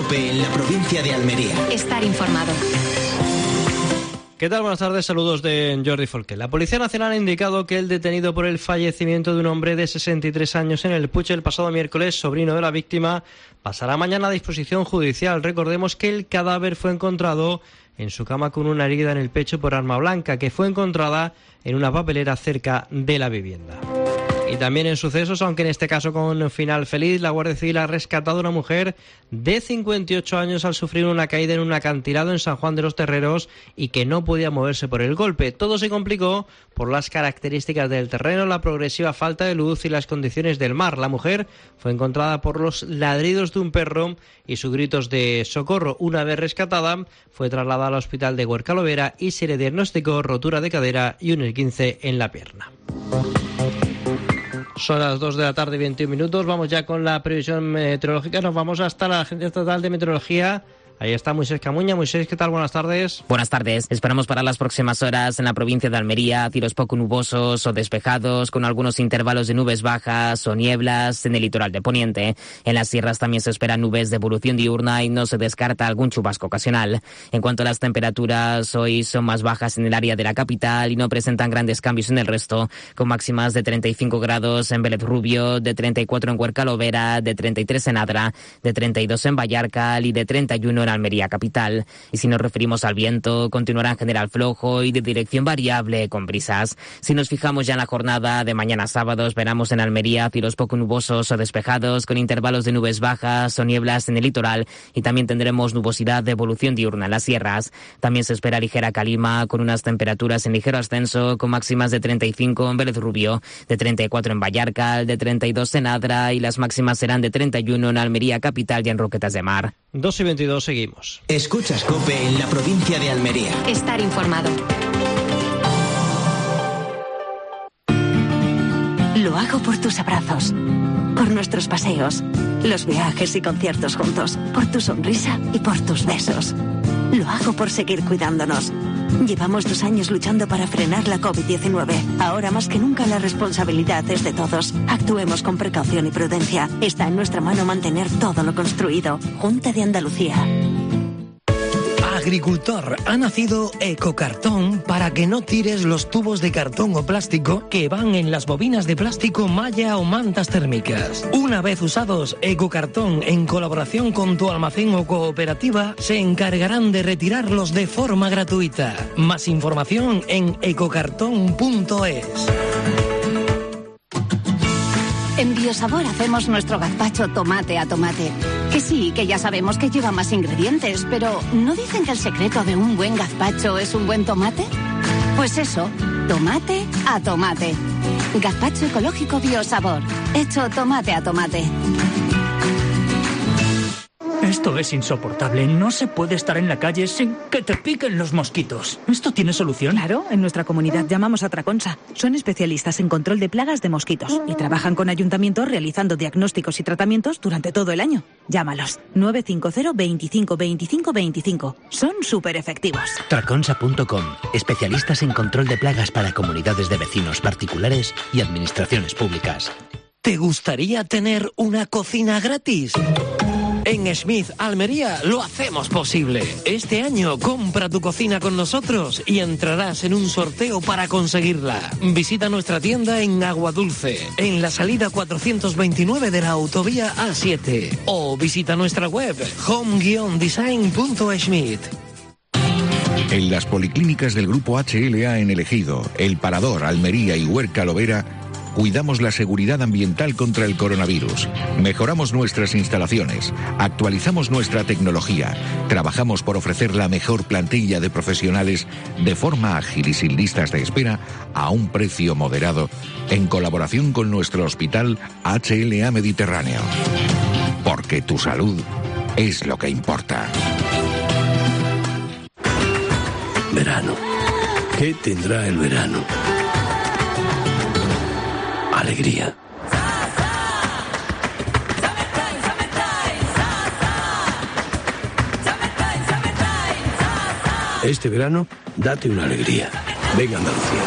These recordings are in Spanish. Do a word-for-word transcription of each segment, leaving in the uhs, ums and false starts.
COPE en la provincia de Almería. Estar informado. ¿Qué tal? Buenas tardes, saludos de Jordi Folqué. La Policía Nacional ha indicado que el detenido por el fallecimiento de un hombre de sesenta y tres años en el Puig el pasado miércoles, sobrino de la víctima, pasará mañana a disposición judicial. Recordemos que el cadáver fue encontrado en su cama con una herida en el pecho por arma blanca, que fue encontrada en una papelera cerca de la vivienda. Y también en sucesos, aunque en este caso con final feliz, la Guardia Civil ha rescatado a una mujer de cincuenta y ocho años al sufrir una caída en un acantilado en San Juan de los Terreros y que no podía moverse por el golpe. Todo se complicó por las características del terreno, la progresiva falta de luz y las condiciones del mar. La mujer fue encontrada por los ladridos de un perro y sus gritos de socorro. Una vez rescatada, fue trasladada al hospital de Huercalovera y se le diagnosticó rotura de cadera y un esguince en la pierna. Son las dos de la tarde, veintiún minutos. Vamos ya con la previsión meteorológica. Nos vamos hasta la Agencia Estatal de Meteorología. Ahí está Moisés Camuña. Moisés, ¿qué tal? Buenas tardes. Buenas tardes. Esperamos para las próximas horas en la provincia de Almería cielos poco nubosos o despejados, con algunos intervalos de nubes bajas o nieblas en el litoral de Poniente. En las sierras también se esperan nubes de evolución diurna y no se descarta algún chubasco ocasional. En cuanto a las temperaturas, hoy son más bajas en el área de la capital y no presentan grandes cambios en el resto, con máximas de treinta y cinco grados en Vélez Rubio, de treinta y cuatro en Huercalovera, de treinta y tres en Adra, de treinta y dos en Vallarcal y de treinta y uno en Almería capital. Y si nos referimos al viento, continuará en general flojo y de dirección variable con brisas. Si nos fijamos ya en la jornada de mañana sábado, esperamos en Almería cielos poco nubosos o despejados, con intervalos de nubes bajas o nieblas en el litoral, y también tendremos nubosidad de evolución diurna en las sierras. También se espera ligera calima, con unas temperaturas en ligero ascenso, con máximas de treinta y cinco en Vélez Rubio, de treinta y cuatro en Vallarcal, de treinta y dos en Adra, y las máximas serán de treinta y uno en Almería capital y en Roquetas de Mar. dos y veintidós, seguimos. Escuchas COPE en la provincia de Almería. Estar informado. Lo hago por tus abrazos, por nuestros paseos, los viajes y conciertos juntos, por tu sonrisa y por tus besos. Lo hago por seguir cuidándonos. Llevamos dos años luchando para frenar la covid diecinueve. Ahora más que nunca la responsabilidad es de todos. Actuemos con precaución y prudencia. Está en nuestra mano mantener todo lo construido. Junta de Andalucía. Agricultor, ha nacido Ecocartón para que no tires los tubos de cartón o plástico que van en las bobinas de plástico, malla o mantas térmicas. Una vez usados, Ecocartón, en colaboración con tu almacén o cooperativa, se encargarán de retirarlos de forma gratuita. Más información en ecocartón punto es. En Biosabor hacemos nuestro gazpacho tomate a tomate. Que sí, que ya sabemos que lleva más ingredientes, pero ¿no dicen que el secreto de un buen gazpacho es un buen tomate? Pues eso, tomate a tomate. Gazpacho ecológico Biosabor, hecho tomate a tomate. Esto es insoportable. No se puede estar en la calle sin que te piquen los mosquitos. ¿Esto tiene solución? Claro, en nuestra comunidad llamamos a Traconsa. Son especialistas en control de plagas de mosquitos y trabajan con ayuntamientos realizando diagnósticos y tratamientos durante todo el año. Llámalos. nueve cinco cero, veinticinco, veinticinco, veinticinco. Son súper efectivos. Traconsa punto com. Especialistas en control de plagas para comunidades de vecinos particulares y administraciones públicas. ¿Te gustaría tener una cocina gratis? En Smith Almería lo hacemos posible. Este año compra tu cocina con nosotros y entrarás en un sorteo para conseguirla. Visita nuestra tienda en Aguadulce, en la salida cuatrocientos veintinueve de la autovía A siete, o visita nuestra web home guion design punto smith. En las policlínicas del Grupo H L A en El Ejido, El Parador, Almería y Huercalovera, cuidamos la seguridad ambiental contra el coronavirus, mejoramos nuestras instalaciones, actualizamos nuestra tecnología, trabajamos por ofrecer la mejor plantilla de profesionales de forma ágil y sin listas de espera a un precio moderado, en colaboración con nuestro hospital H L A Mediterráneo. Porque tu salud es lo que importa. Verano. ¿Qué tendrá el verano? Alegría. Este verano, date una alegría. Venga, Andalucía.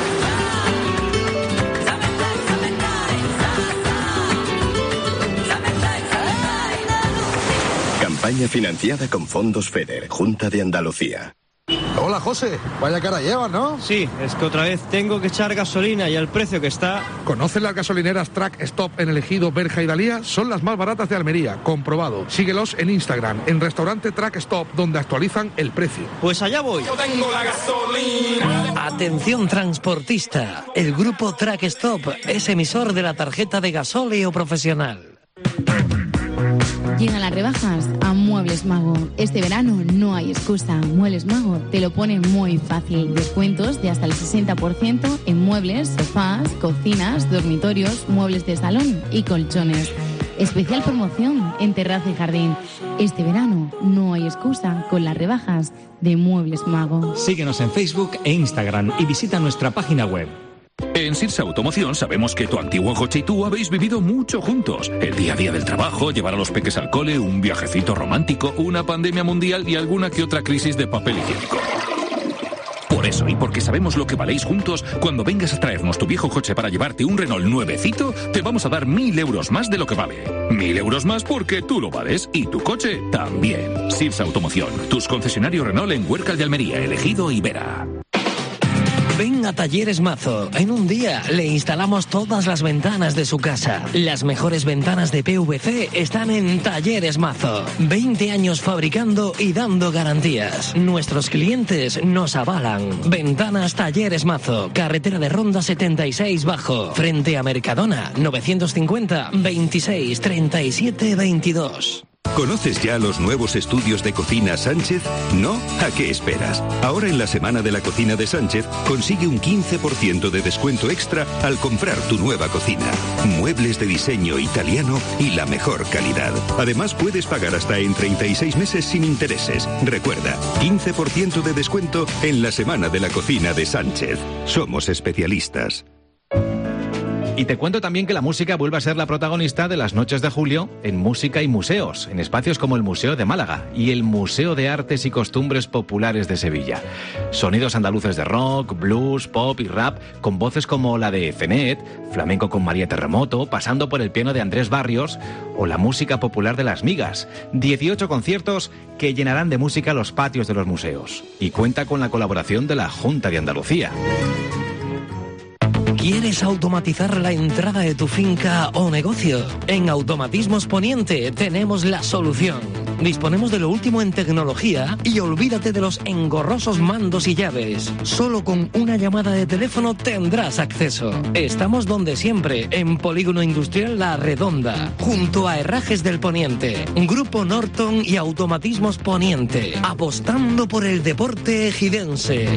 Campaña financiada con fondos FEDER, Junta de Andalucía. Hola, José. Vaya cara llevas, ¿no? Sí, es que otra vez tengo que echar gasolina y al precio que está... ¿Conoces las gasolineras Track Stop en El Ejido, Berja y Dalía? Son las más baratas de Almería, comprobado. Síguelos en Instagram, en restaurante Track Stop, donde actualizan el precio. Pues allá voy. Yo tengo la gasolina. Atención transportista. El grupo Track Stop es emisor de la tarjeta de gasóleo profesional. Llegan las rebajas a Muebles Mago. Este verano no hay excusa. Muebles Mago te lo pone muy fácil. Descuentos de hasta el sesenta por ciento en muebles, sofás, cocinas, dormitorios, muebles de salón y colchones. Especial promoción en terraza y jardín. Este verano no hay excusa con las rebajas de Muebles Mago. Síguenos en Facebook e Instagram y visita nuestra página web. En Sirsa Automoción sabemos que tu antiguo coche y tú habéis vivido mucho juntos. El día a día del trabajo, llevar a los peques al cole, un viajecito romántico, una pandemia mundial y alguna que otra crisis de papel higiénico. Por eso y porque sabemos lo que valéis juntos, cuando vengas a traernos tu viejo coche para llevarte un Renault nuevecito, te vamos a dar mil euros más de lo que vale. Mil euros más porque tú lo vales y tu coche también. Sirsa Automoción, tus concesionarios Renault en Huércal de Almería, El Ejido y Vera. Ven a Talleres Mazo. En un día le instalamos todas las ventanas de su casa. Las mejores ventanas de P V C están en Talleres Mazo. veinte años fabricando y dando garantías. Nuestros clientes nos avalan. Ventanas Talleres Mazo. Carretera de Ronda setenta y seis Bajo. Frente a Mercadona. novecientos cincuenta veintiséis treinta y siete veintidós. ¿Conoces ya los nuevos estudios de Cocina Sánchez? ¿No? ¿A qué esperas? Ahora en la Semana de la Cocina de Sánchez consigue un quince por ciento de descuento extra al comprar tu nueva cocina. Muebles de diseño italiano y la mejor calidad. Además puedes pagar hasta en treinta y seis meses sin intereses. Recuerda, quince por ciento de descuento en la Semana de la Cocina de Sánchez. Somos especialistas. Y te cuento también que la música vuelve a ser la protagonista de las noches de julio en Música y Museos, en espacios como el Museo de Málaga y el Museo de Artes y Costumbres Populares de Sevilla. Sonidos andaluces de rock, blues, pop y rap, con voces como la de Cenet, flamenco con María Terremoto, pasando por el piano de Andrés Barrios o la música popular de Las Migas. dieciocho conciertos que llenarán de música los patios de los museos. Y cuenta con la colaboración de la Junta de Andalucía. ¿Quieres automatizar la entrada de tu finca o negocio? En Automatismos Poniente tenemos la solución. Disponemos de lo último en tecnología y olvídate de los engorrosos mandos y llaves. Solo con una llamada de teléfono tendrás acceso. Estamos donde siempre, en Polígono Industrial La Redonda, junto a Herrajes del Poniente, Grupo Norton y Automatismos Poniente, apostando por el deporte ejidense.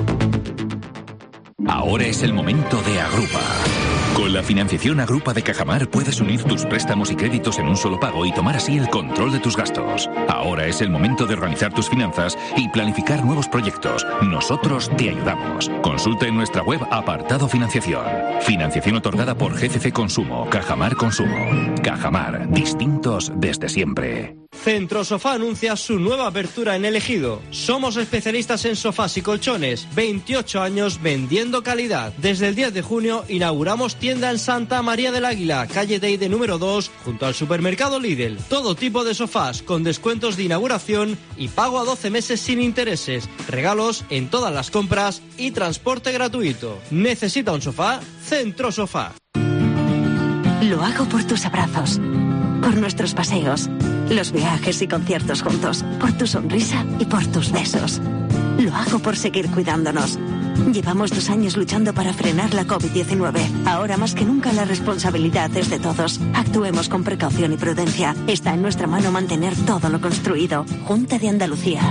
Ahora es el momento de Agrupa. Con la financiación Agrupa de Cajamar puedes unir tus préstamos y créditos en un solo pago y tomar así el control de tus gastos. Ahora es el momento de organizar tus finanzas y planificar nuevos proyectos. Nosotros te ayudamos. Consulta en nuestra web apartado financiación. Financiación otorgada por G C C Consumo, Cajamar Consumo. Cajamar, distintos desde siempre. Centro Sofá anuncia su nueva apertura en El Ejido. Somos especialistas en sofás y colchones. veintiocho años vendiendo calidad. Desde el diez de junio inauguramos tienda en Santa María del Águila, calle Teide número dos, junto al supermercado Lidl. Todo tipo de sofás con descuentos de inauguración y pago a doce meses sin intereses. Regalos en todas las compras y transporte gratuito. ¿Necesita un sofá? Centro Sofá. Lo hago por tus abrazos, por nuestros paseos, los viajes y conciertos juntos, por tu sonrisa y por tus besos. Lo hago por seguir cuidándonos. Llevamos dos años luchando para frenar la COVID diecinueve. Ahora más que nunca la responsabilidad es de todos. Actuemos con precaución y prudencia. Está en nuestra mano mantener todo lo construido. Junta de Andalucía.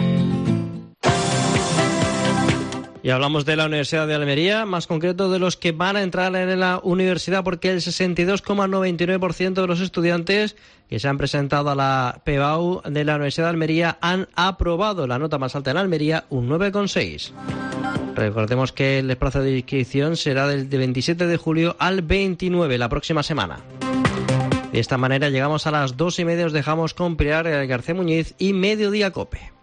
Y hablamos de la Universidad de Almería, más concreto de los que van a entrar en la universidad, porque el sesenta y dos coma noventa y nueve por ciento de los estudiantes que se han presentado a la P B A U de la Universidad de Almería han aprobado. La nota más alta en Almería, un nueve coma seis. Recordemos que el plazo de inscripción será del veintisiete de julio al veintinueve, la próxima semana. De esta manera llegamos a las dos y media, os dejamos con Pilar García Muñiz y Mediodía Cope.